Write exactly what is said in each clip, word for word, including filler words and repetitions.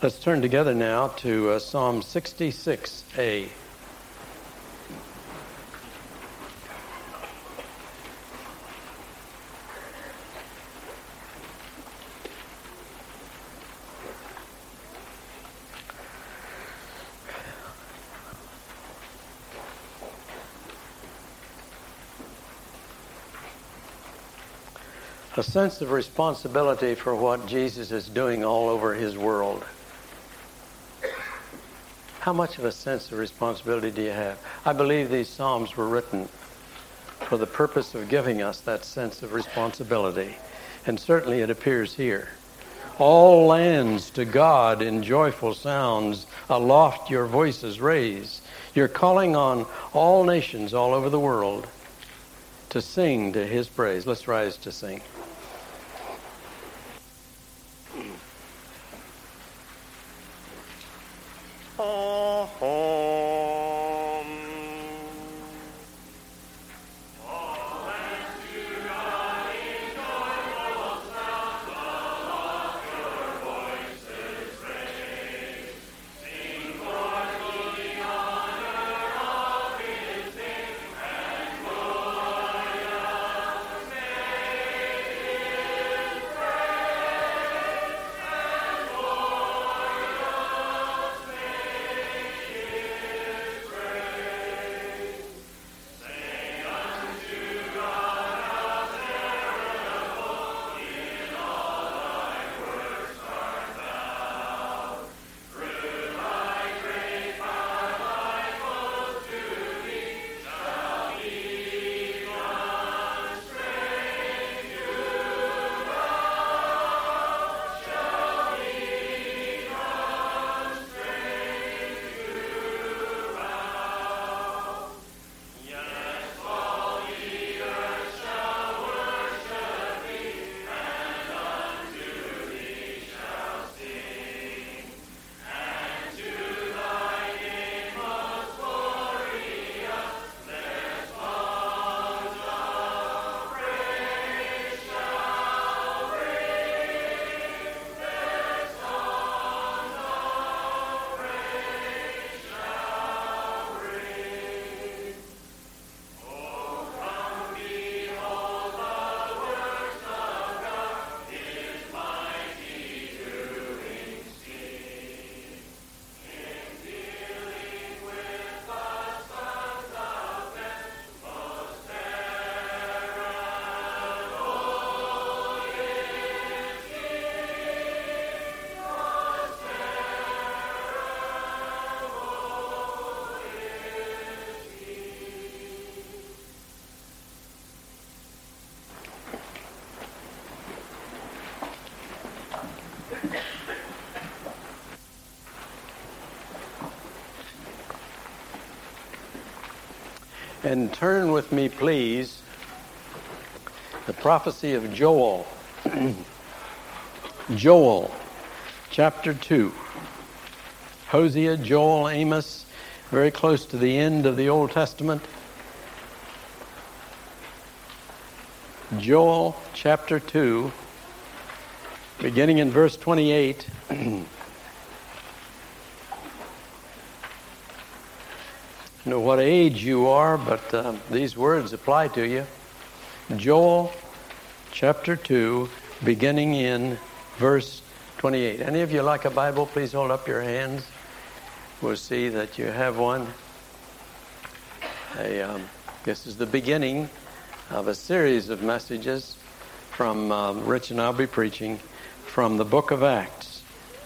Let's turn together now to uh, Psalm sixty-six A. A sense of responsibility for what Jesus is doing all over his world. How much of a sense of responsibility do you have? I believe these Psalms were written for the purpose of giving us that sense of responsibility. And certainly it appears here. All lands to God in joyful sounds, aloft your voices raise. You're calling on all nations all over the world to sing to his praise. Let's rise to sing. Oh, oh. And turn with me, please, the prophecy of Joel. Joel, chapter two. Hosea, Joel, Amos, very close to the end of the Old Testament. Joel, chapter two, beginning in verse twenty-eight. I don't know what age you are, but uh, these words apply to you. Joel chapter two, beginning in verse twenty-eight. Any of you like a Bible, please hold up your hands. We'll see that you have one. I, um, this is the beginning of a series of messages from um, Rich and I'll be preaching from the book of Acts.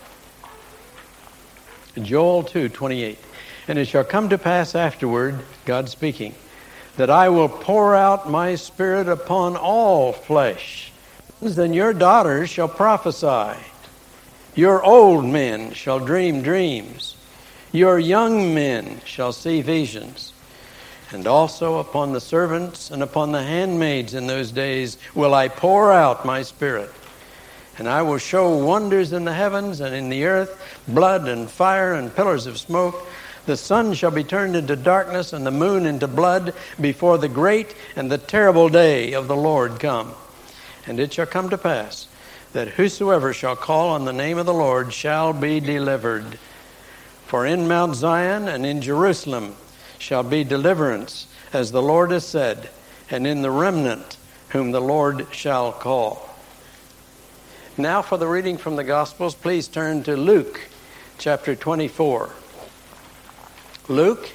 Joel two, twenty-eight. And it shall come to pass afterward, God speaking, that I will pour out my spirit upon all flesh. Then your daughters shall prophesy. Your old men shall dream dreams. Your young men shall see visions. And also upon the servants and upon the handmaids in those days will I pour out my spirit. And I will show wonders in the heavens and in the earth, blood and fire and pillars of smoke. The sun shall be turned into darkness and the moon into blood before the great and the terrible day of the Lord come. And it shall come to pass that whosoever shall call on the name of the Lord shall be delivered. For in Mount Zion and in Jerusalem shall be deliverance, as the Lord has said, and in the remnant whom the Lord shall call. Now for the reading from the Gospels, please turn to Luke chapter twenty-four. Luke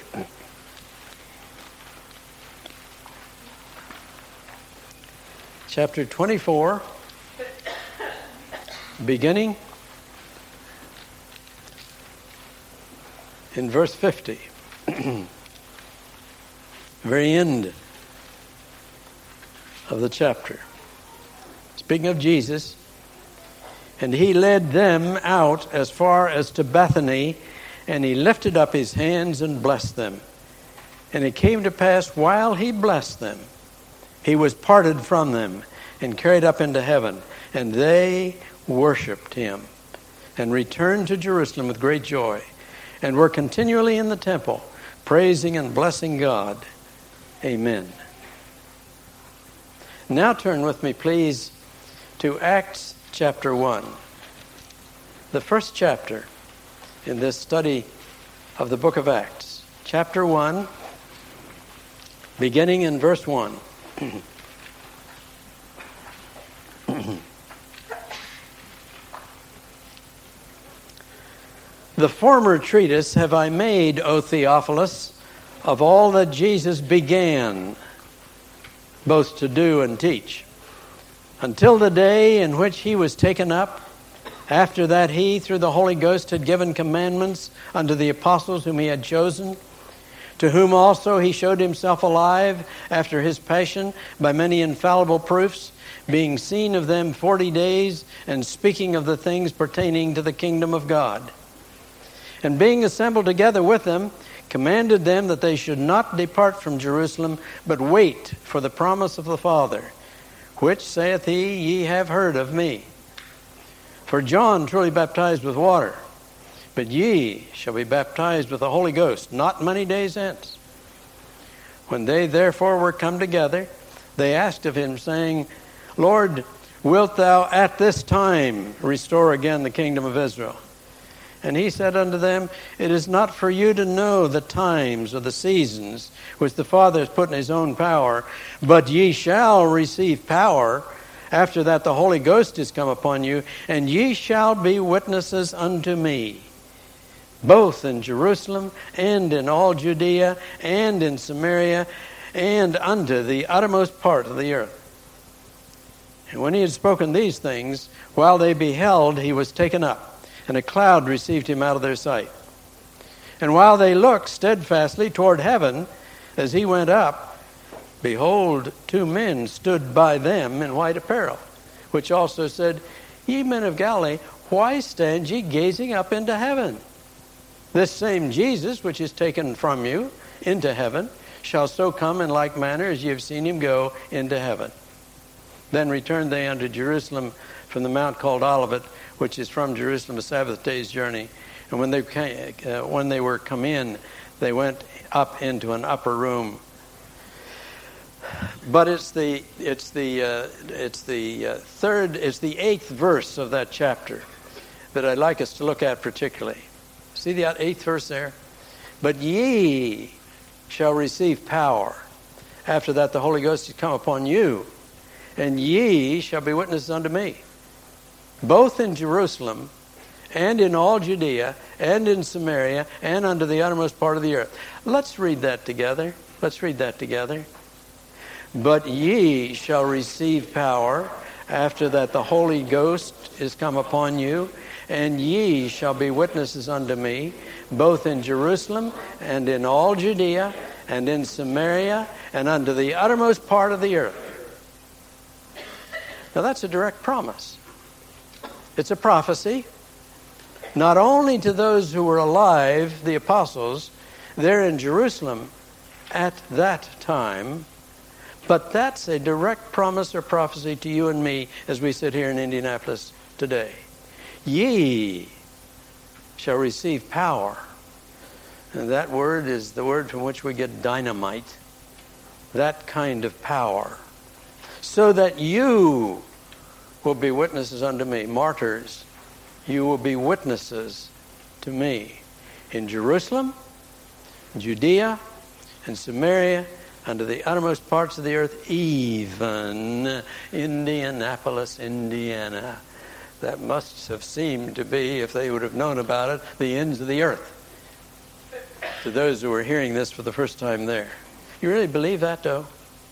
chapter twenty-four, beginning in verse fifty. Very end of the chapter. Speaking of Jesus, and he led them out as far as to Bethany, and he lifted up his hands and blessed them. And it came to pass, while he blessed them, he was parted from them and carried up into heaven, and they worshipped him and returned to Jerusalem with great joy, and were continually in the temple, praising and blessing God. Amen. Now turn with me, please, to Acts chapter one, the first chapter in this study of the book of Acts. Chapter one, beginning in verse one. The former treatise have I made, O Theophilus, of all that Jesus began, both to do and teach, until the day in which he was taken up. After that he, through the Holy Ghost, had given commandments unto the apostles whom he had chosen, to whom also he showed himself alive after his passion by many infallible proofs, being seen of them forty days, and speaking of the things pertaining to the kingdom of God. And being assembled together with them, commanded them that they should not depart from Jerusalem, but wait for the promise of the Father, which, saith he, ye have heard of me. For John truly baptized with water, but ye shall be baptized with the Holy Ghost not many days hence. When they therefore were come together, they asked of him, saying, Lord, wilt thou at this time restore again the kingdom of Israel? And he said unto them, It is not for you to know the times or the seasons which the Father has put in his own power, but ye shall receive power after that the Holy Ghost is come upon you, and ye shall be witnesses unto me, both in Jerusalem and in all Judea and in Samaria and unto the uttermost part of the earth. And when he had spoken these things, while they beheld, he was taken up, and a cloud received him out of their sight. And while they looked steadfastly toward heaven as he went up, behold, two men stood by them in white apparel, which also said, Ye men of Galilee, why stand ye gazing up into heaven? This same Jesus, which is taken from you into heaven, shall so come in like manner as ye have seen him go into heaven. Then returned they unto Jerusalem from the mount called Olivet, which is from Jerusalem a Sabbath day's journey. And when they came, uh, when they were come in, they went up into an upper room. But it's the it's the uh, it's the uh, third it's the eighth verse of that chapter that I'd like us to look at particularly. See the eighth verse there? But ye shall receive power. After that the Holy Ghost is come upon you, and ye shall be witnesses unto me, both in Jerusalem and in all Judea and in Samaria and unto the uttermost part of the earth. Let's read that together. Let's read that together. But ye shall receive power after that the Holy Ghost is come upon you, and ye shall be witnesses unto me, both in Jerusalem and in all Judea and in Samaria and unto the uttermost part of the earth. Now that's a direct promise. It's a prophecy, not only to those who were alive, the apostles, there in Jerusalem at that time, but that's a direct promise or prophecy to you and me as we sit here in Indianapolis today. Ye shall receive power. And that word is the word from which we get dynamite. That kind of power. So that you will be witnesses unto me. Martyrs, you will be witnesses to me in Jerusalem, Judea, and Samaria, unto the uttermost parts of the earth, even Indianapolis, Indiana. That must have seemed to be, if they would have known about it, the ends of the earth. To those who were hearing this for the first time there. You really believe that, though?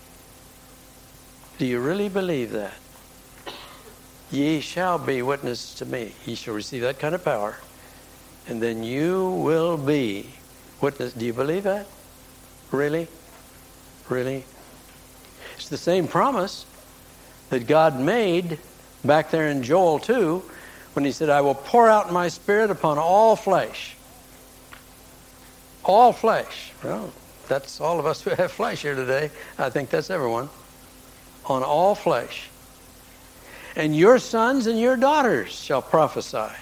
Do you really believe that? Ye shall be witnesses to me. Ye shall receive that kind of power. And then you will be witness. Do you believe that? Really? Really? It's the same promise that God made back there in Joel two when he said, I will pour out my Spirit upon all flesh. All flesh. Well, that's all of us who have flesh here today. I think that's everyone. On all flesh. And your sons and your daughters shall prophesy.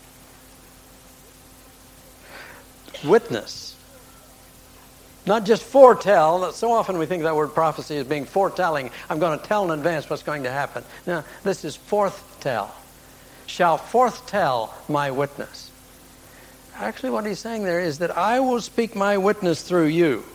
Witness. Not just foretell. So often we think that word prophecy as being foretelling. I'm going to tell in advance what's going to happen. No, this is forthtell. Shall forthtell my witness. Actually, what he's saying there is that I will speak my witness through you.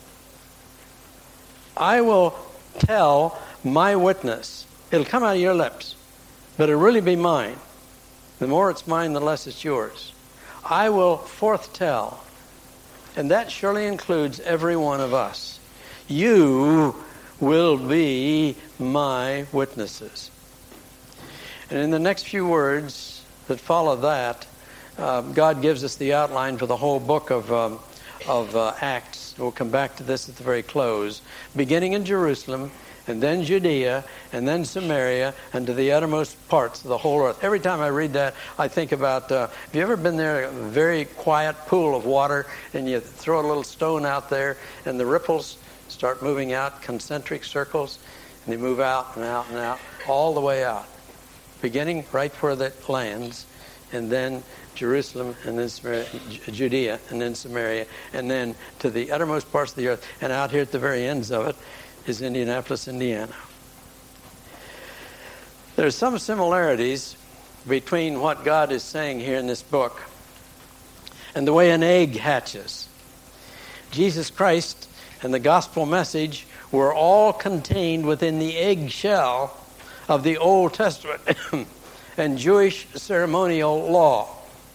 I will tell my witness. It'll come out of your lips, but it'll really be mine. The more it's mine, the less it's yours. I will forthtell. And that surely includes every one of us. You will be my witnesses. And in the next few words that follow that, uh, God gives us the outline for the whole book of, um, of uh, Acts. We'll come back to this at the very close. Beginning in Jerusalem, and then Judea, and then Samaria, and to the uttermost parts of the whole earth. Every time I read that, I think about, uh, have you ever been there, a very quiet pool of water, and you throw a little stone out there, and the ripples start moving out, concentric circles, and they move out and out and out, all the way out. Beginning right where it lands, and then Jerusalem, and then Samaria, Judea, and then Samaria, and then to the uttermost parts of the earth, and out here at the very ends of it, is Indianapolis, Indiana. There's some similarities between what God is saying here in this book and the way an egg hatches. Jesus Christ and the gospel message were all contained within the egg shell of the Old Testament and Jewish ceremonial law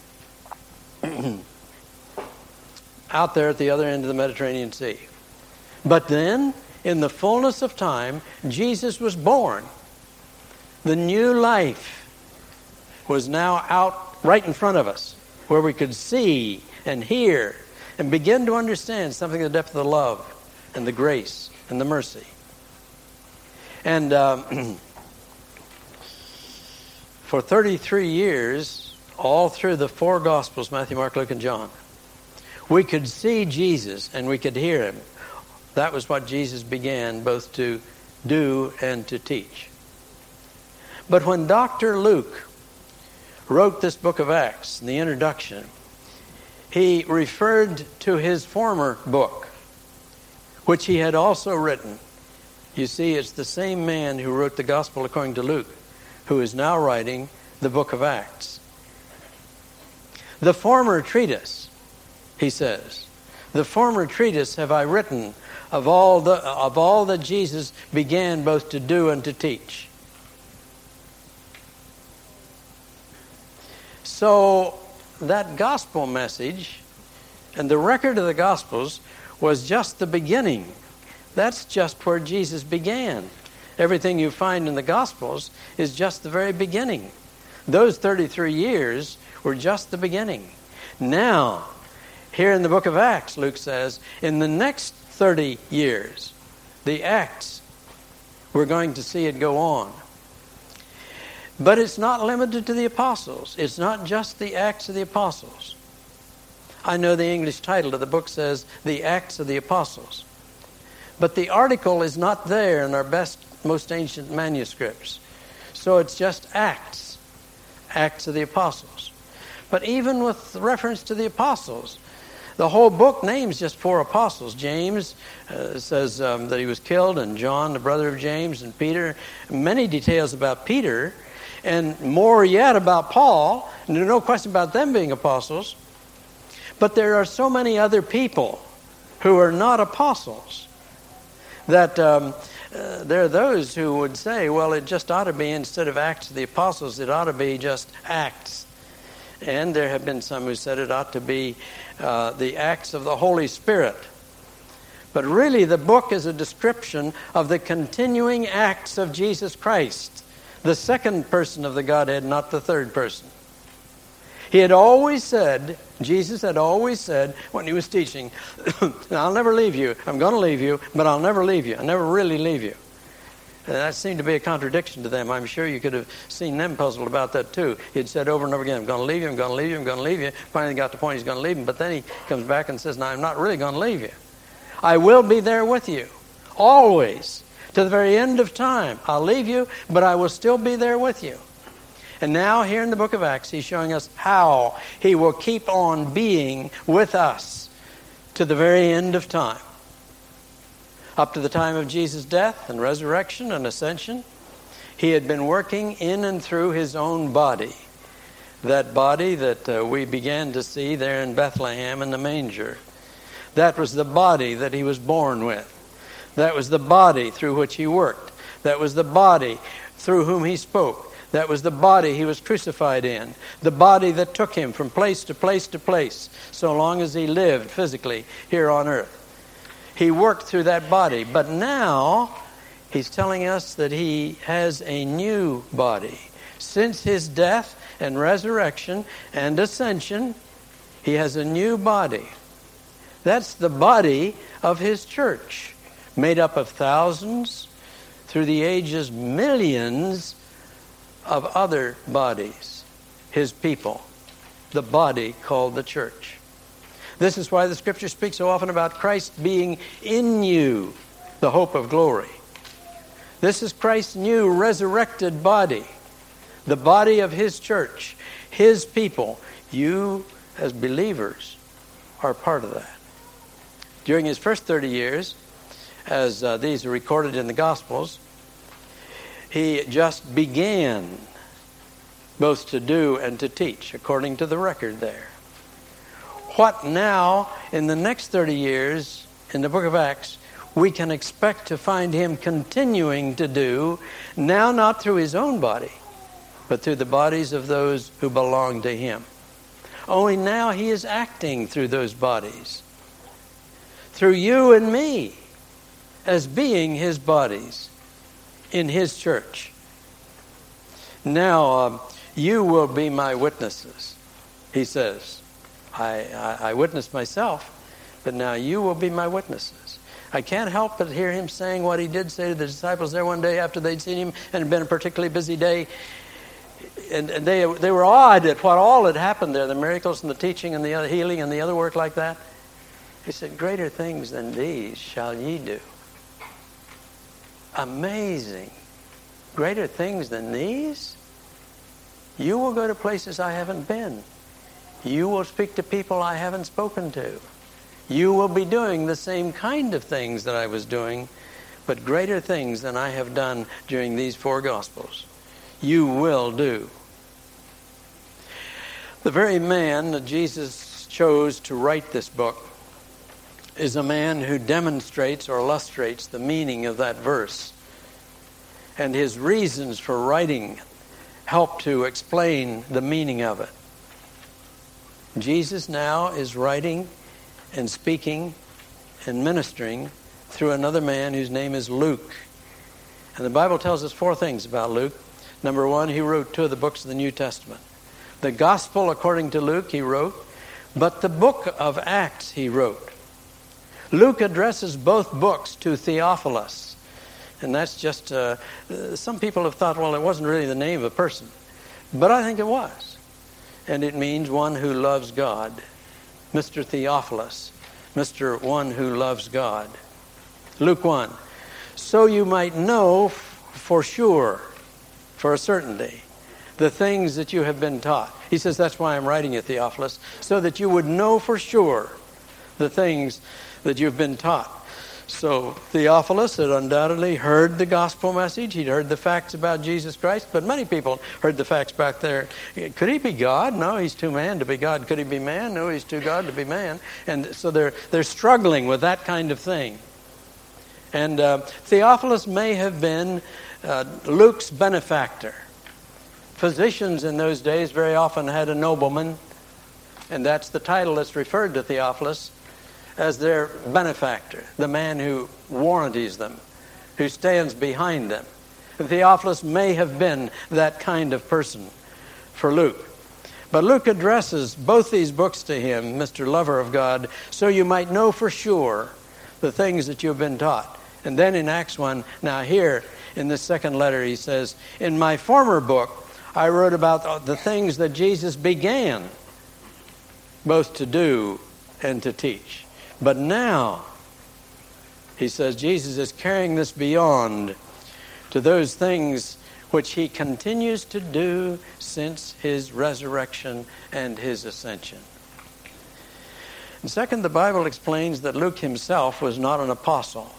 out there at the other end of the Mediterranean Sea. But then, in the fullness of time, Jesus was born. The new life was now out right in front of us, where we could see and hear and begin to understand something of the depth of the love and the grace and the mercy. And um, for thirty-three years, all through the four Gospels, Matthew, Mark, Luke, and John, we could see Jesus and we could hear him. That was what Jesus began both to do and to teach. But when Doctor Luke wrote this book of Acts, in the introduction, he referred to his former book, which he had also written. You see, it's the same man who wrote the Gospel according to Luke, who is now writing the book of Acts. The former treatise, he says, the former treatise have I written of all the of all that Jesus began both to do and to teach. So that gospel message and the record of the Gospels was just the beginning. That's just where Jesus began. Everything you find in the Gospels is just the very beginning. Those thirty-three years were just the beginning. Now, here in the book of Acts, Luke says, in the next thirty years, the Acts, we're going to see it go on. But it's not limited to the apostles. It's not just the Acts of the Apostles. I know the English title of the book says, The Acts of the Apostles. But the article is not there in our best, most ancient manuscripts. So it's just Acts, Acts of the Apostles. But even with reference to the apostles, the whole book names just four apostles. James uh, says um, that he was killed, and John, the brother of James, and Peter. Many details about Peter. and more yet about Paul. And there's no question about them being apostles. But there are so many other people who are not apostles that um, uh, there are those who would say, well, it just ought to be, instead of Acts of the Apostles, it ought to be just Acts. And there have been some who said it ought to be uh, the Acts of the Holy Spirit. But really, the book is a description of the continuing acts of Jesus Christ, the second person of the Godhead, not the third person. He had always said, Jesus had always said when he was teaching, I'll never leave you. I'm going to leave you, but I'll never leave you. I'll never really leave you. And that seemed to be a contradiction to them. I'm sure you could have seen them puzzled about that too. He'd said over and over again, I'm going to leave you, I'm going to leave you, I'm going to leave you. Finally got to the point he's going to leave him, but then he comes back and says, no, I'm not really going to leave you. I will be there with you, always, to the very end of time. I'll leave you, but I will still be there with you. And now here in the book of Acts, he's showing us how he will keep on being with us to the very end of time. Up to the time of Jesus' death and resurrection and ascension, he had been working in and through his own body. That body that uh, we began to see there in Bethlehem in the manger. That was the body that he was born with. That was the body through which he worked. That was the body through whom he spoke. That was the body he was crucified in. The body that took him from place to place to place, so long as he lived physically here on earth. He worked through that body. But now, he's telling us that he has a new body. Since his death and resurrection and ascension, he has a new body. That's the body of his church, made up of thousands, through the ages, millions of other bodies, his people, the body called the church. This is why the Scripture speaks so often about Christ being in you, the hope of glory. This is Christ's new resurrected body, the body of his church, his people. You, as believers, are part of that. During his first thirty years, as uh, these are recorded in the Gospels, he just began both to do and to teach, according to the record there. What now, in the next thirty years, in the book of Acts, we can expect to find him continuing to do, now not through his own body, but through the bodies of those who belong to him. Only now he is acting through those bodies, through you and me, as being his bodies in his church. Now, uh, you will be my witnesses, he says. I, I, I witnessed myself, but now you will be my witnesses. I can't help but hear him saying what he did say to the disciples there one day after they'd seen him, and it had been a particularly busy day. And, and they, they were awed at what all had happened there, the miracles and the teaching and the other healing and the other work like that. He said, greater things than these shall ye do. Amazing. Greater things than these? You will go to places I haven't been. You will speak to people I haven't spoken to. You will be doing the same kind of things that I was doing, but greater things than I have done during these four Gospels. You will do. The very man that Jesus chose to write this book is a man who demonstrates or illustrates the meaning of that verse. And his reasons for writing help to explain the meaning of it. Jesus now is writing and speaking and ministering through another man whose name is Luke. And the Bible tells us four things about Luke. Number one, he wrote two of the books of the New Testament. The Gospel, according to Luke, he wrote, but the book of Acts he wrote. Luke addresses both books to Theophilus. And that's just, uh, some people have thought, well, it wasn't really the name of a person. But I think it was. And it means one who loves God. Mister Theophilus, Mister One who loves God. Luke one. So you might know f- for sure, for a certainty, the things that you have been taught. He says, that's why I'm writing it, Theophilus, so that you would know for sure the things that you've been taught. So Theophilus had undoubtedly heard the gospel message. He'd heard the facts about Jesus Christ, but many people heard the facts back there. Could he be God? No, he's too man to be God. Could he be man? No, he's too God to be man. And so they're they're struggling with that kind of thing. And uh, Theophilus may have been uh, Luke's benefactor. Physicians in those days very often had a nobleman, and that's the title that's referred to Theophilus, as their benefactor, the man who warranties them, who stands behind them. Theophilus may have been that kind of person for Luke. But Luke addresses both these books to him, Mister Lover of God, so you might know for sure the things that you've been taught. And then in Acts one, now here in this second letter he says, in my former book I wrote about the things that Jesus began both to do and to teach. But now, he says, Jesus is carrying this beyond to those things which he continues to do since his resurrection and his ascension. And second, the Bible explains that Luke himself was not an apostle.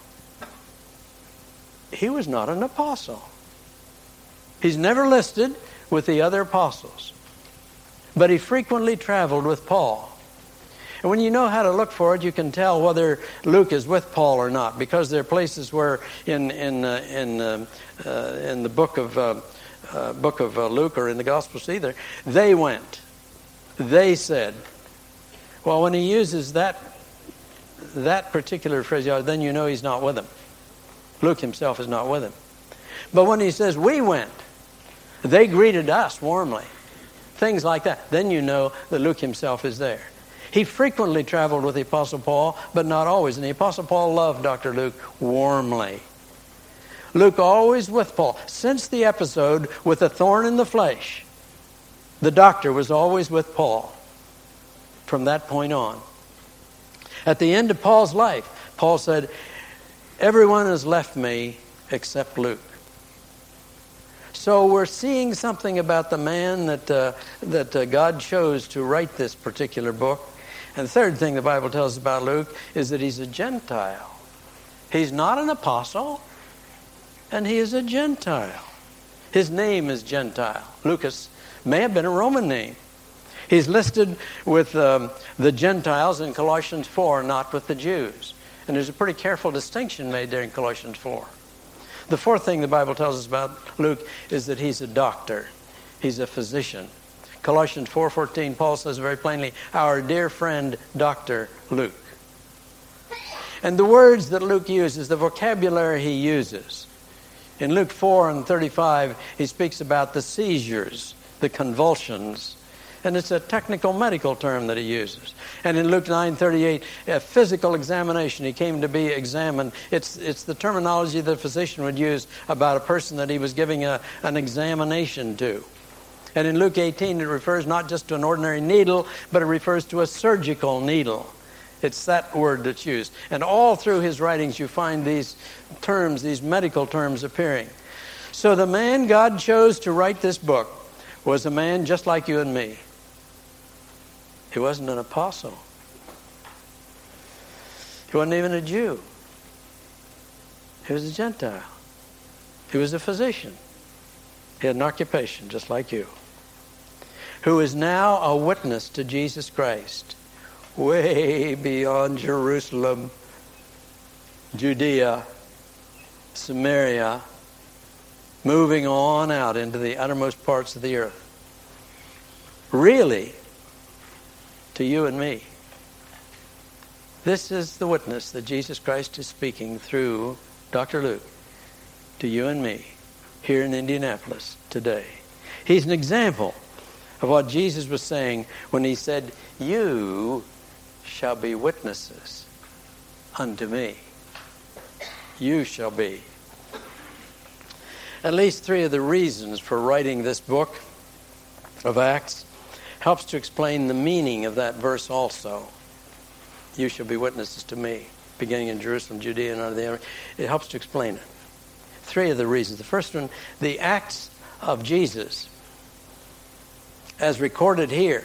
He was not an apostle. He's never listed with the other apostles, but he frequently traveled with Paul. And when you know how to look for it, you can tell whether Luke is with Paul or not, because there are places where in in uh, in uh, uh, in the book of uh, uh, book of uh, Luke or in the Gospels either, they went, they said. Well, when he uses that that particular phraseology, then you know he's not with them. Luke himself is not with him. But when he says we went, they greeted us warmly, things like that, then you know that Luke himself is there. He frequently traveled with the Apostle Paul, but not always. And the Apostle Paul loved Doctor Luke warmly. Luke always with Paul. Since the episode with the thorn in the flesh, the doctor was always with Paul from that point on. At the end of Paul's life, Paul said, everyone has left me except Luke. So we're seeing something about the man that, uh, that uh, God chose to write this particular book. And the third thing the Bible tells us about Luke is that he's a Gentile. He's not an apostle, and he is a Gentile. His name is Gentile. Lucas may have been a Roman name. He's listed with um, the Gentiles in Colossians four, not with the Jews. And there's a pretty careful distinction made there in Colossians four. The fourth thing the Bible tells us about Luke is that he's a doctor. He's a physician. Colossians four fourteen, Paul says very plainly, our dear friend, Doctor Luke. And the words that Luke uses, the vocabulary he uses. In Luke four and thirty-five, he speaks about the seizures, the convulsions. And it's a technical medical term that he uses. And in Luke nine thirty-eight, a physical examination, he came to be examined. It's it's the terminology that a physician would use about a person that he was giving a, an examination to. And in Luke eighteen, it refers not just to an ordinary needle, but it refers to a surgical needle. It's that word that's used. And all through his writings, you find these terms, these medical terms appearing. So the man God chose to write this book was a man just like you and me. He wasn't an apostle. He wasn't even a Jew. He was a Gentile. He was a physician. He had an occupation just like you, who is now a witness to Jesus Christ way beyond Jerusalem, Judea, Samaria, moving on out into the uttermost parts of the earth. Really, to you and me. This is the witness that Jesus Christ is speaking through Doctor Luke to you and me here in Indianapolis today. He's an example of what Jesus was saying when he said, you shall be witnesses unto me. You shall be. At least three of the reasons for writing this book of Acts helps to explain the meaning of that verse also. You shall be witnesses to me, beginning in Jerusalem, Judea, and out of the other. It helps to explain it. Three of the reasons. The first one, the acts of Jesus, as recorded here,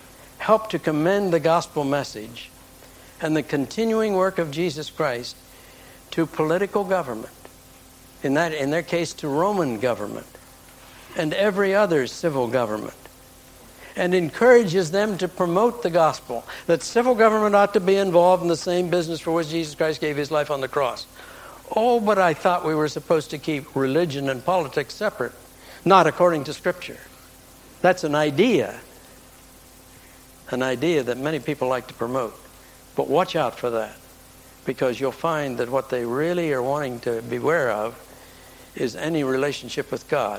help to commend the gospel message and the continuing work of Jesus Christ to political government, in that, in their case, to Roman government, and every other civil government, and encourages them to promote the gospel, that civil government ought to be involved in the same business for which Jesus Christ gave his life on the cross. Oh, but I thought we were supposed to keep religion and politics separate. Not according to Scripture. That's an idea. An idea that many people like to promote. But watch out for that, because you'll find that what they really are wanting to beware of is any relationship with God.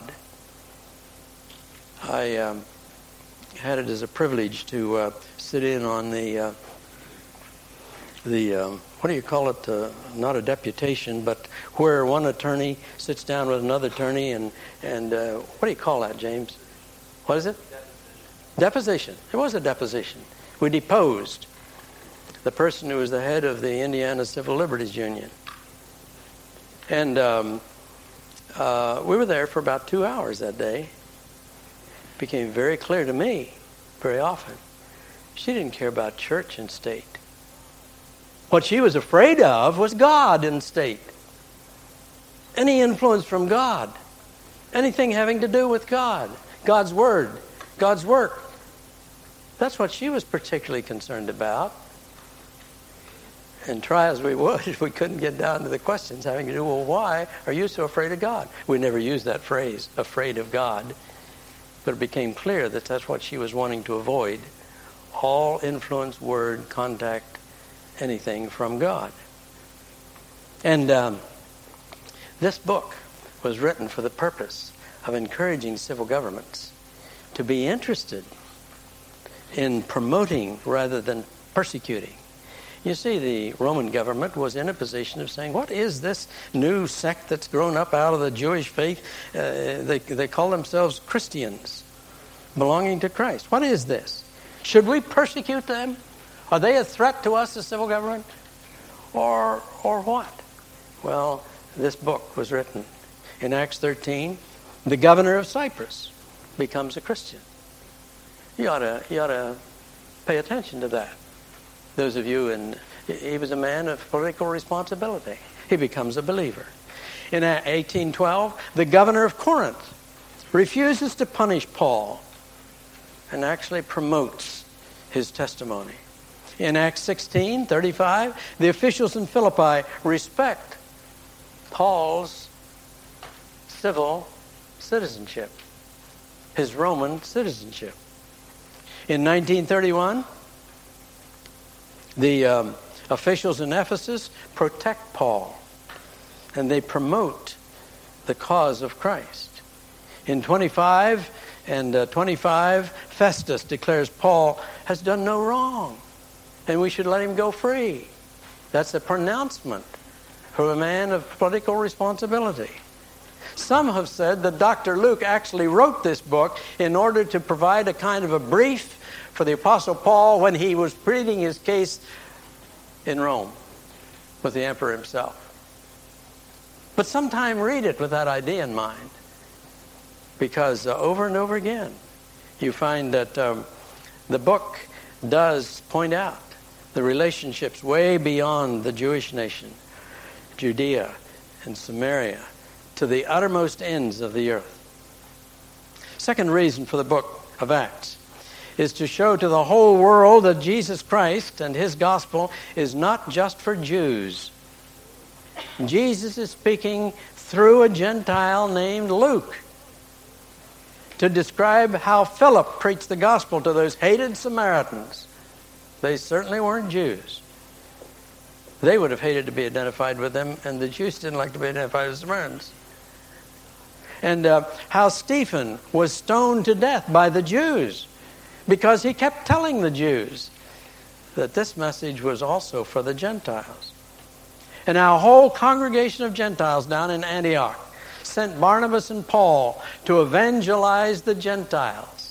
I um, had it as a privilege to uh, sit in on the uh, the um, what do you call it? Uh, not a deputation, but where one attorney sits down with another attorney, and and uh, what do you call that, James? What is it? Deposition. Deposition. It was a deposition. We deposed the person who was the head of the Indiana Civil Liberties Union, and um, uh, we were there for about two hours that day. It became very clear to me, very often, she didn't care about church and state. What she was afraid of was God and state. Any influence from God. Anything having to do with God. God's Word. God's work. That's what she was particularly concerned about. And try as we would, we couldn't get down to the questions having to do, well, why are you so afraid of God? We never used that phrase, afraid of God. But it became clear that that's what she was wanting to avoid. All influence, word, contact, anything from God. And um, this book was written for the purpose of encouraging civil governments to be interested in promoting rather than persecuting. You see, the Roman government was in a position of saying, what is this new sect that's grown up out of the Jewish faith? Uh, they, they call themselves Christians, belonging to Christ. What is this? Should we persecute them? Are they a threat to us, the civil government? Or, or what? Well, this book was written in Acts thirteen. The governor of Cyprus becomes a Christian. You ought to, you ought to pay attention to that. Those of you, and he was a man of political responsibility. He becomes a believer. In eighteen twelve, the governor of Corinth refuses to punish Paul and actually promotes his testimony. In Acts sixteen thirty-five, the officials in Philippi respect Paul's civil citizenship, his Roman citizenship. In nineteen thirty-one, the um, officials in Ephesus protect Paul, and they promote the cause of Christ. In twenty-five and uh, twenty-five, Festus declares Paul has done no wrong, and we should let him go free. That's a pronouncement from a man of political responsibility. Some have said that Doctor Luke actually wrote this book in order to provide a kind of a brief for the Apostle Paul when he was pleading his case in Rome with the emperor himself. But sometime read it with that idea in mind, because uh, over and over again you find that um, the book does point out the relationships way beyond the Jewish nation, Judea and Samaria, to the uttermost ends of the earth. Second reason for the book of Acts is to show to the whole world that Jesus Christ and his gospel is not just for Jews. Jesus is speaking through a Gentile named Luke to describe how Philip preached the gospel to those hated Samaritans. They certainly weren't Jews. They would have hated to be identified with them, and the Jews didn't like to be identified as Samaritans. And uh, how Stephen was stoned to death by the Jews because he kept telling the Jews that this message was also for the Gentiles. And our whole congregation of Gentiles down in Antioch sent Barnabas and Paul to evangelize the Gentiles.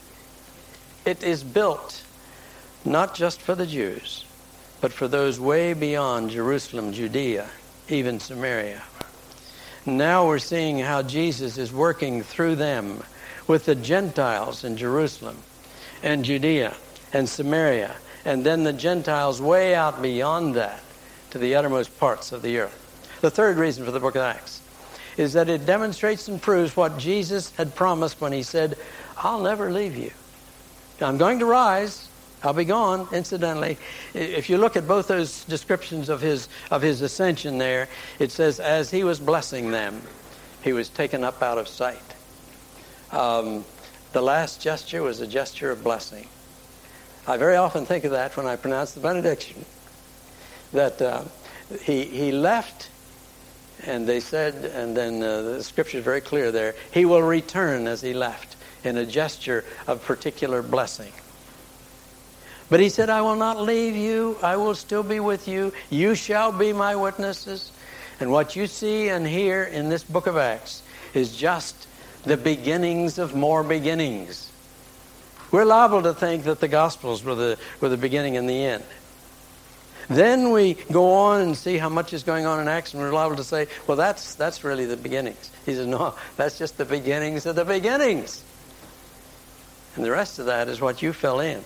It is built not just for the Jews, but for those way beyond Jerusalem, Judea, even Samaria. Now we're seeing how Jesus is working through them with the Gentiles in Jerusalem and Judea and Samaria, and then the Gentiles way out beyond that to the uttermost parts of the earth. The third reason for the book of Acts is that it demonstrates and proves what Jesus had promised when he said, I'll never leave you. I'm going to rise. I'll be gone. Incidentally, if you look at both those descriptions of his of his ascension there, it says, as he was blessing them, he was taken up out of sight. Um, the last gesture was a gesture of blessing. I very often think of that when I pronounce the benediction, that uh, he he left, and they said, and then uh, the scripture is very clear there, he will return as he left, in a gesture of particular blessing. But he said, I will not leave you. I will still be with you. You shall be my witnesses. And what you see and hear in this book of Acts is just the beginnings of more beginnings. We're liable to think that the Gospels were the, were the beginning and the end. Then we go on and see how much is going on in Acts, and we're liable to say, well, that's, that's really the beginnings. He says, no, that's just the beginnings of the beginnings. And the rest of that is what you fill in.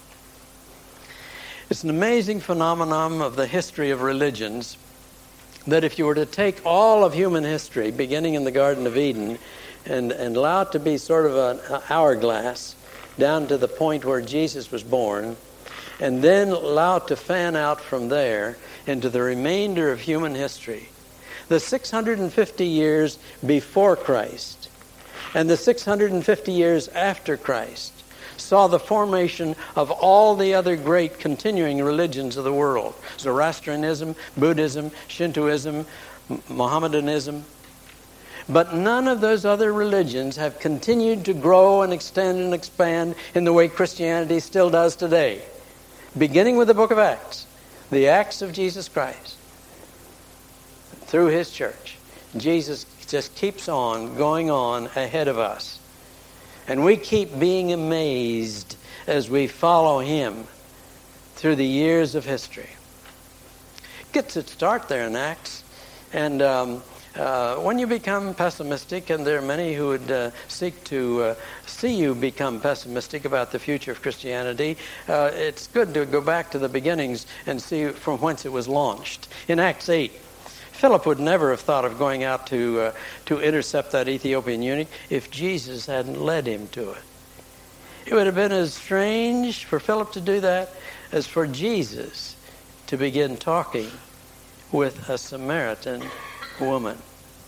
It's an amazing phenomenon of the history of religions that if you were to take all of human history, beginning in the Garden of Eden, and, and allow it to be sort of an hourglass down to the point where Jesus was born, and then allow it to fan out from there into the remainder of human history, the six hundred fifty years before Christ and the six hundred fifty years after Christ saw the formation of all the other great continuing religions of the world. Zoroastrianism, Buddhism, Shintoism, Mohammedanism. But none of those other religions have continued to grow and extend and expand in the way Christianity still does today. Beginning with the book of Acts, the acts of Jesus Christ, through his church. Jesus just keeps on going on ahead of us. And we keep being amazed as we follow him through the years of history. It gets its start there in Acts. And um, uh, when you become pessimistic, and there are many who would uh, seek to uh, see you become pessimistic about the future of Christianity, uh, it's good to go back to the beginnings and see from whence it was launched. In Acts eight, Philip would never have thought of going out to uh, to intercept that Ethiopian eunuch if Jesus hadn't led him to it. It would have been as strange for Philip to do that as for Jesus to begin talking with a Samaritan woman.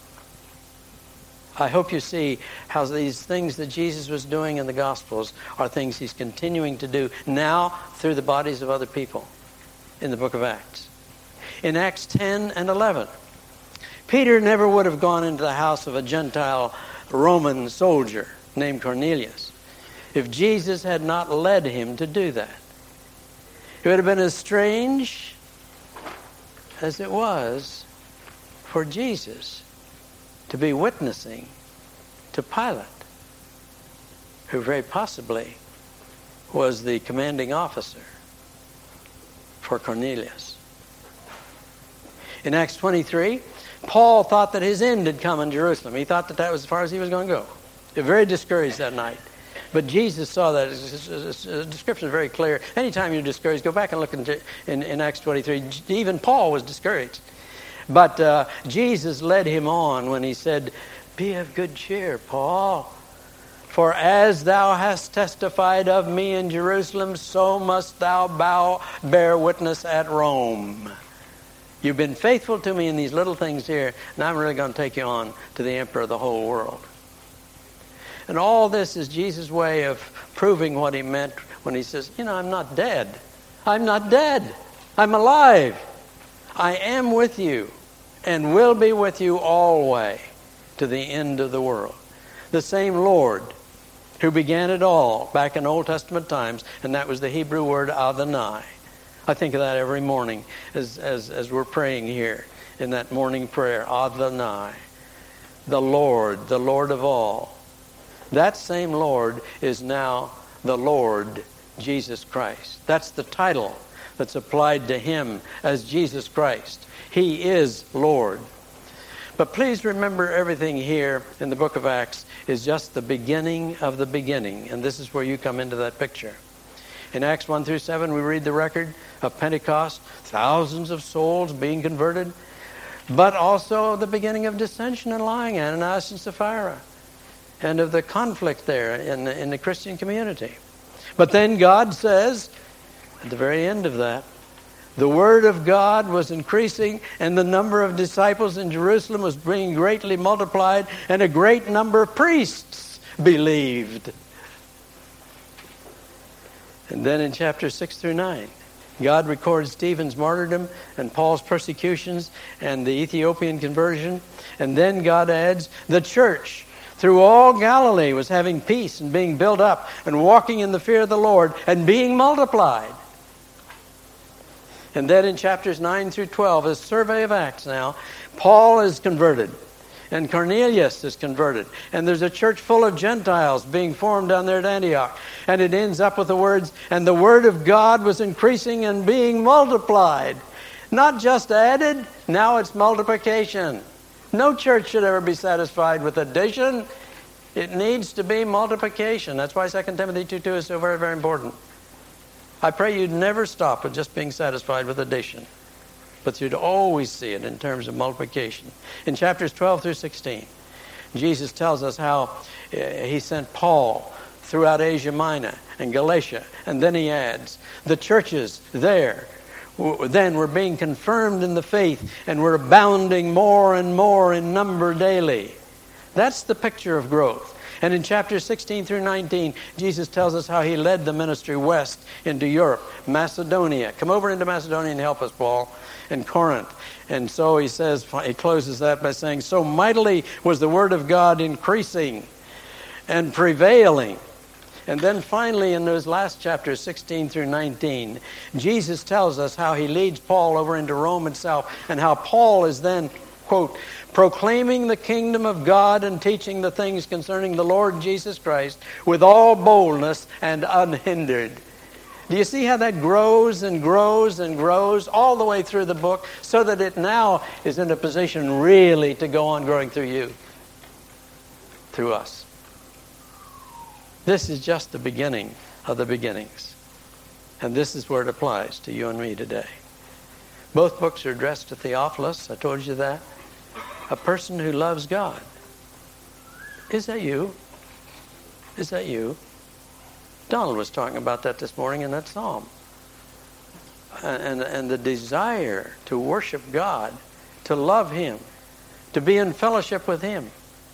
I hope you see how these things that Jesus was doing in the Gospels are things he's continuing to do now through the bodies of other people in the book of Acts. In Acts ten and eleven, Peter never would have gone into the house of a Gentile Roman soldier named Cornelius if Jesus had not led him to do that. It would have been as strange as it was for Jesus to be witnessing to Pilate, who very possibly was the commanding officer for Cornelius. In Acts twenty-three, Paul thought that his end had come in Jerusalem. He thought that that was as far as he was going to go. He was very discouraged that night. But Jesus saw that. The description is very clear. Anytime you're discouraged, go back and look in, in, in Acts twenty-three. Even Paul was discouraged. But uh, Jesus led him on when he said, be of good cheer, Paul. For as thou hast testified of me in Jerusalem, so must thou bow, bear witness at Rome. You've been faithful to me in these little things here, and I'm really going to take you on to the emperor of the whole world. And all this is Jesus' way of proving what he meant when he says, you know, I'm not dead. I'm not dead. I'm alive. I am with you and will be with you always to the end of the world. The same Lord who began it all back in Old Testament times, and that was the Hebrew word Adonai. I think of that every morning as, as, as we're praying here in that morning prayer. Adonai, the Lord, the Lord of all. That same Lord is now the Lord Jesus Christ. That's the title that's applied to him as Jesus Christ. He is Lord. But please remember, everything here in the book of Acts is just the beginning of the beginning. And this is where you come into that picture. In Acts one through seven, we read the record of Pentecost, thousands of souls being converted. but also the beginning of dissension and lying, Ananias and Sapphira, and of the conflict there in the, in the Christian community. But then God says, at the very end of that, the word of God was increasing, and the number of disciples in Jerusalem was being greatly multiplied, and a great number of priests believed. And then in chapter six through nine, God records Stephen's martyrdom and Paul's persecutions and the Ethiopian conversion. And then God adds, the church through all Galilee was having peace and being built up and walking in the fear of the Lord and being multiplied. And then in chapters nine through twelve, a survey of Acts now, Paul is converted and Cornelius is converted. And there's a church full of Gentiles being formed down there at Antioch. And it ends up with the words, and the word of God was increasing and being multiplied. Not just added, now it's multiplication. No church should ever be satisfied with addition. It needs to be multiplication. That's why Second Timothy two two is so very, very important. I pray you'd never stop with just being satisfied with addition, but you'd always see it in terms of multiplication. In chapters twelve through sixteen, Jesus tells us how he sent Paul throughout Asia Minor and Galatia, and then he adds, the churches there then were being confirmed in the faith and were abounding more and more in number daily. That's the picture of growth. And in chapters sixteen through nineteen, Jesus tells us how he led the ministry west into Europe, Macedonia. Come over into Macedonia and help us, Paul, and Corinth. And so he says, he closes that by saying, so mightily was the word of God increasing and prevailing. And then finally in those last chapters, sixteen through nineteen, Jesus tells us how he leads Paul over into Rome itself, and how Paul is then, quote, proclaiming the kingdom of God and teaching the things concerning the Lord Jesus Christ with all boldness and unhindered. Do you see how that grows and grows and grows all the way through the book, so that it now is in a position really to go on growing through you, through us? This is just the beginning of the beginnings. And this is where it applies to you and me today. Both books are addressed to Theophilus. I told you that. A person who loves God. Is that you? Is that you? Donald was talking about that this morning in that psalm. And, and the desire to worship God, to love Him, to be in fellowship with Him.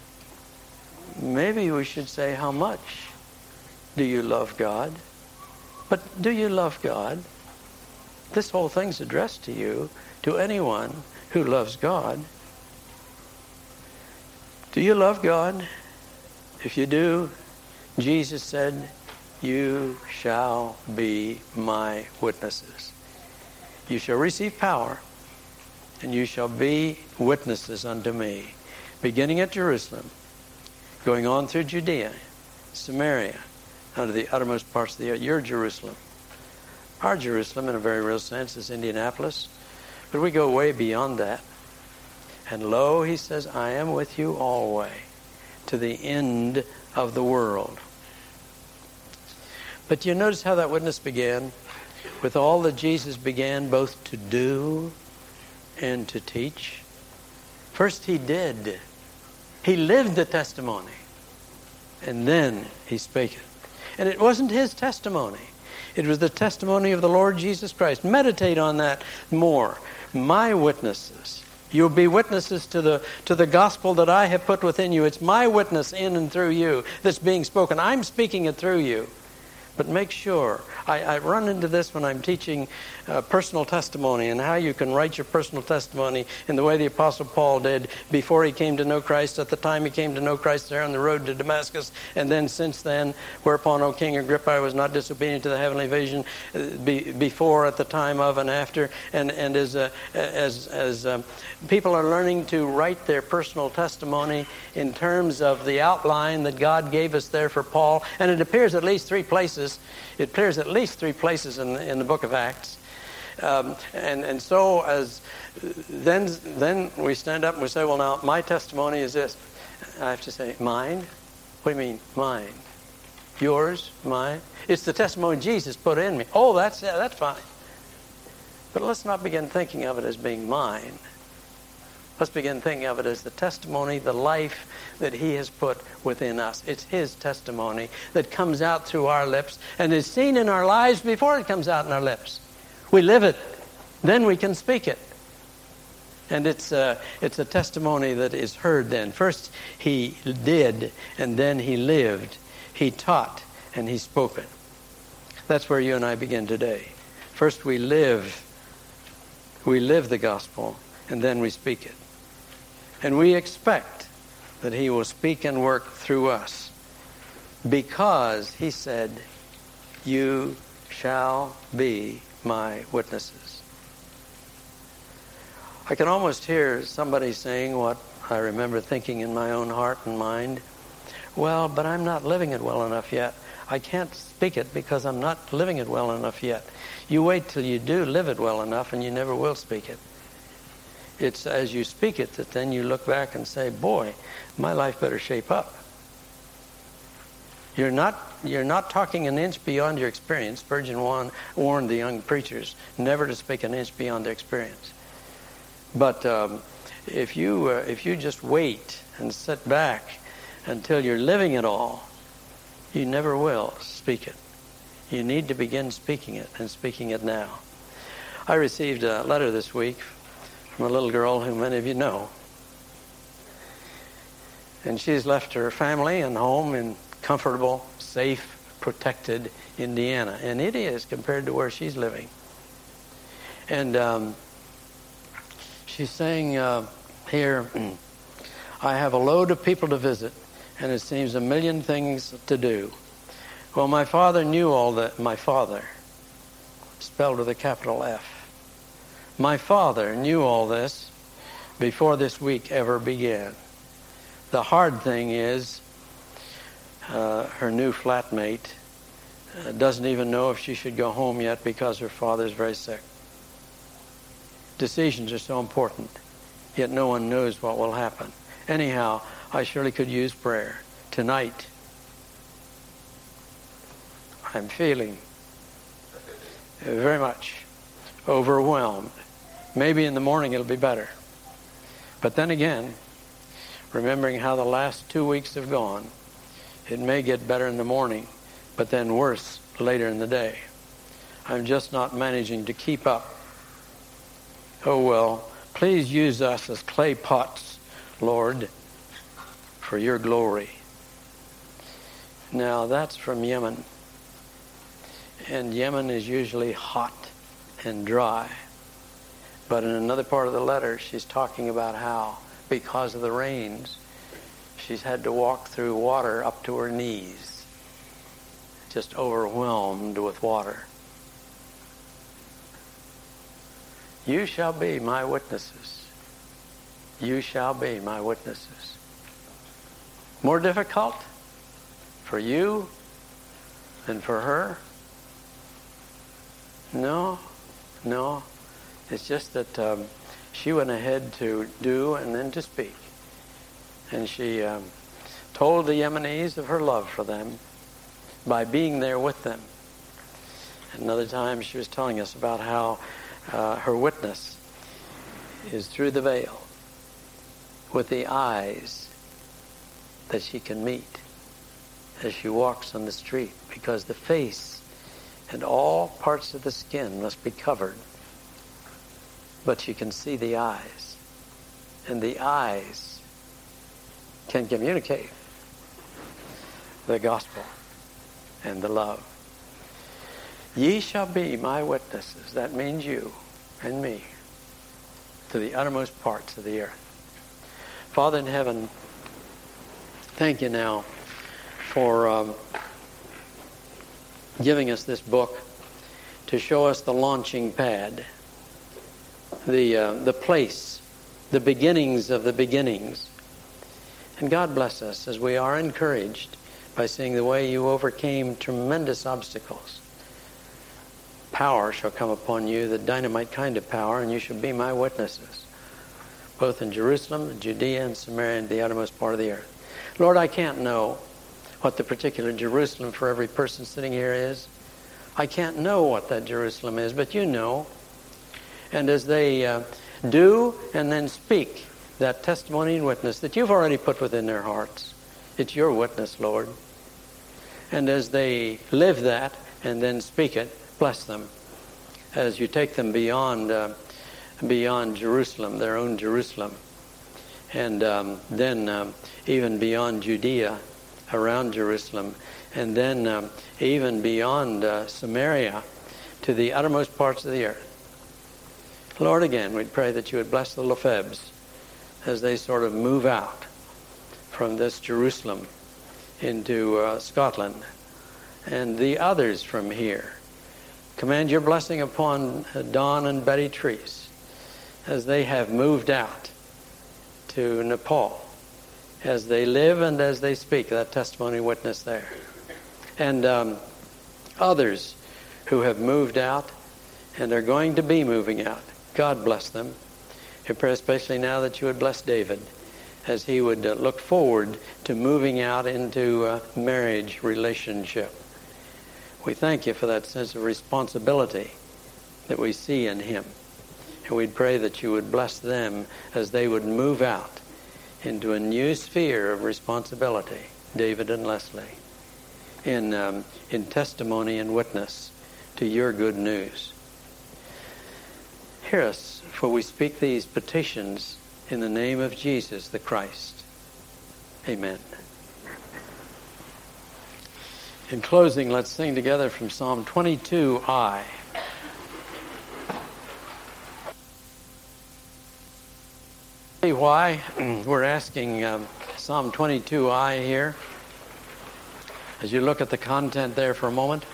Maybe we should say, how much do you love God? But do you love God? This whole thing's addressed to you, to anyone who loves God. Do you love God? If you do, Jesus said, you shall be my witnesses. You shall receive power, and you shall be witnesses unto me, beginning at Jerusalem, going on through Judea, Samaria, unto the uttermost parts of the earth. Your Jerusalem. Our Jerusalem, in a very real sense, is Indianapolis. But we go way beyond that. And lo, he says, I am with you always, to the end of the world. But you notice how that witness began? With all that Jesus began both to do and to teach. First he did. He lived the testimony. And then he spake it. And it wasn't his testimony. It was the testimony of the Lord Jesus Christ. Meditate on that more. My witnesses. You'll be witnesses to the to the gospel that I have put within you. It's my witness in and through you that's being spoken. I'm speaking it through you. But make sure, I, I run into this when I'm teaching uh, personal testimony and how you can write your personal testimony in the way the Apostle Paul did before he came to know Christ, at the time he came to know Christ there on the road to Damascus, and then since then, whereupon, O King Agrippa, I was not disobedient to the heavenly vision uh, be, before, at the time of, and after. And, and as, uh, as, as um, people are learning to write their personal testimony in terms of the outline that God gave us there for Paul, and it appears at least three places. It appears at least three places in the, in the book of Acts. Um, and, and so as then, then we stand up and we say, well, now, my testimony is this. I have to say, mine? What do you mean, mine? Yours? Mine? It's the testimony Jesus put in me. Oh, that's, that's fine. But let's not begin thinking of it as being mine. Let's begin thinking of it as the testimony, the life that he has put within us. It's his testimony that comes out through our lips and is seen in our lives before it comes out in our lips. We live it, then we can speak it. And it's a, it's a testimony that is heard then. First he did, and then he lived. He taught, and he spoke it. That's where you and I begin today. First we live, we live the gospel, and then we speak it. And we expect that he will speak and work through us because he said, you shall be my witnesses. I can almost hear somebody saying what I remember thinking in my own heart and mind. Well, but I'm not living it well enough yet. I can't speak it because I'm not living it well enough yet. You wait till you do live it well enough and you never will speak it. It's as you speak it that then you look back and say, boy, my life better shape up. You're not, you're not talking an inch beyond your experience. Spurgeon warned the young preachers never to speak an inch beyond their experience. But um, if you uh, if you just wait and sit back until you're living it all, you never will speak it. You need to begin speaking it, and speaking it now. I received a letter this week from a little girl who many of you know. And she's left her family and home in comfortable, safe, protected Indiana. And it is compared to where she's living. And um, she's saying uh, here, I have a load of people to visit, and it seems a million things to do. Well, my father knew all that. My father, spelled with a capital F. My father knew all this before this week ever began. The hard thing is uh, her new flatmate uh, doesn't even know if she should go home yet because her father's very sick. Decisions are so important, yet no one knows what will happen. Anyhow, I surely could use prayer. Tonight, I'm feeling very much overwhelmed. Maybe in the morning it'll be better. But then again, remembering how the last two weeks have gone, it may get better in the morning, but then worse later in the day. I'm just not managing to keep up. Oh well, please use us as clay pots, Lord, for your glory. Now that's from Yemen. And Yemen is usually hot and dry. But in another part of the letter, she's talking about how, because of the rains, she's had to walk through water up to her knees, just overwhelmed with water. You shall be my witnesses. You shall be my witnesses. More difficult for you than for her? No, no. It's just that um, she went ahead to do and then to speak. And she um, told the Yemenis of her love for them by being there with them. Another time she was telling us about how uh, her witness is through the veil with the eyes that she can meet as she walks on the street, because the face and all parts of the skin must be covered. But you can see the eyes. And the eyes can communicate the gospel and the love. Ye shall be my witnesses. That means you and me, to the uttermost parts of the earth. Father in heaven, thank you now for um, giving us this book to show us the launching pad, the uh, the place, the beginnings of the beginnings. And God bless us as we are encouraged by seeing the way you overcame tremendous obstacles. Power shall come upon you, the dynamite kind of power, and you shall be my witnesses, both in Jerusalem, Judea, and Samaria, and the uttermost part of the earth. Lord, I can't know what the particular Jerusalem for every person sitting here is. I can't know what that Jerusalem is, but you know. And as they uh, do and then speak that testimony and witness that you've already put within their hearts. It's your witness, Lord. And as they live that and then speak it, bless them as you take them beyond uh, beyond Jerusalem, their own Jerusalem, and um, then um, even beyond Judea, around Jerusalem, and then um, even beyond uh, Samaria to the uttermost parts of the earth. Lord, again, we pray that you would bless the Lefebvres as they sort of move out from this Jerusalem into uh, Scotland, and the others from here. Command your blessing upon uh, Don and Betty Treese as they have moved out to Nepal, as they live and as they speak that testimony witness there. And um, others who have moved out and are going to be moving out. God bless them. I pray especially now that you would bless David as he would uh, look forward to moving out into a marriage relationship. We thank you for that sense of responsibility that we see in him. And we'd pray that you would bless them as they would move out into a new sphere of responsibility, David and Leslie, in, um, in testimony and witness to your good news. Hear us, for we speak these petitions in the name of Jesus the Christ. Amen. In closing, let's sing together from Psalm twenty-two I. Why we're asking um, Psalm twenty-two I here, as you look at the content there for a moment.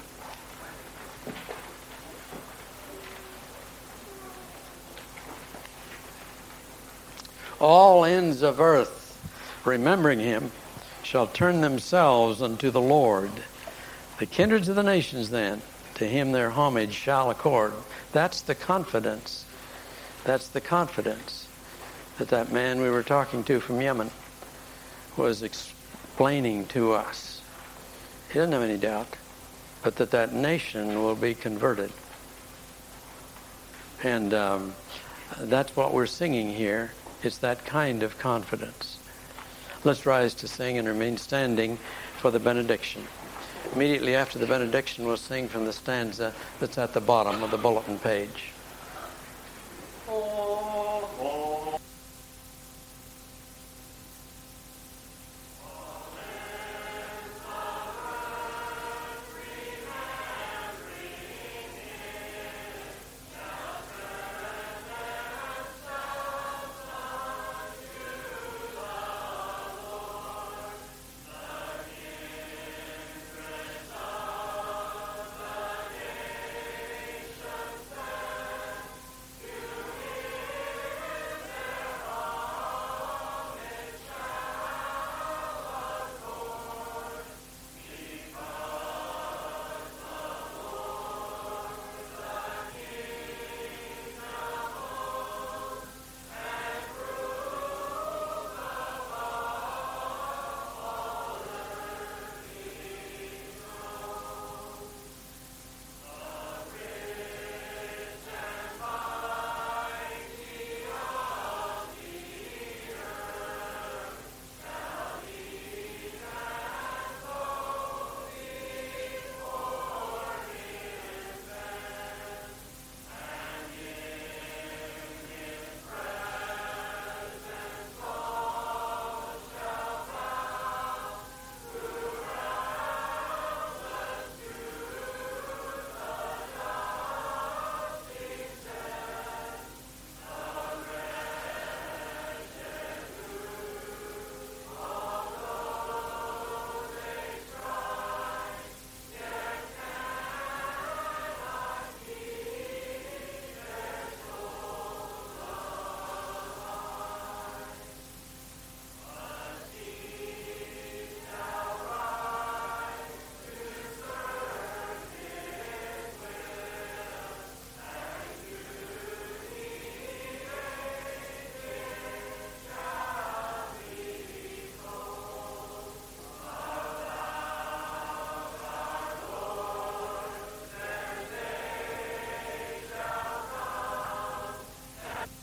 All ends of earth, remembering him, shall turn themselves unto the Lord. The kindreds of the nations then, to him their homage shall accord. That's the confidence. That's the confidence that that man we were talking to from Yemen was explaining to us. He doesn't have any doubt, but that that nation will be converted. And um, that's what we're singing here. It's that kind of confidence. Let's rise to sing and remain standing for the benediction. Immediately after the benediction, we'll sing from the stanza that's at the bottom of the bulletin page. Oh.